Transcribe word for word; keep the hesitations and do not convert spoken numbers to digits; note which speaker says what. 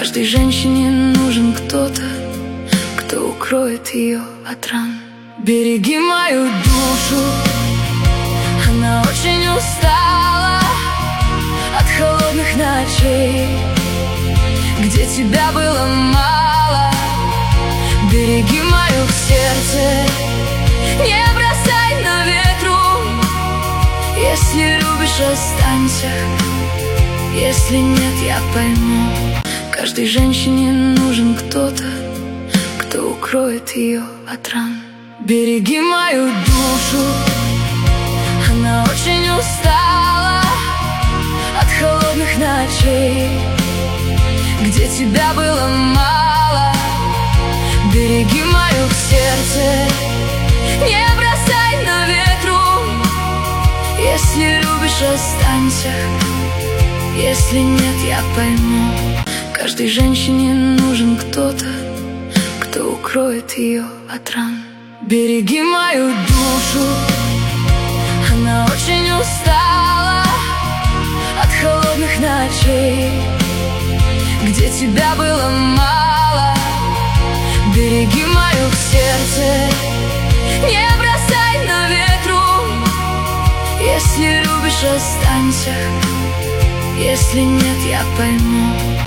Speaker 1: Каждой женщине нужен кто-то, кто укроет ее от ран. Береги мою душу, она очень устала от холодных ночей, где тебя было мало. Береги мое сердце, не бросай на ветру. Если любишь, останься, если нет, я пойму. Каждой женщине нужен кто-то, кто укроет ее от ран. Береги мою душу, она очень устала от холодных ночей, где тебя было мало. Береги мое сердце, не бросай на ветру. Если любишь, останься, если нет, я пойму. Каждой женщине нужен кто-то, кто укроет ее от ран. Береги мою душу, она очень устала от холодных ночей, где тебя было мало. Береги мое сердце, не бросай на ветру. Если любишь, останься, если нет, я пойму.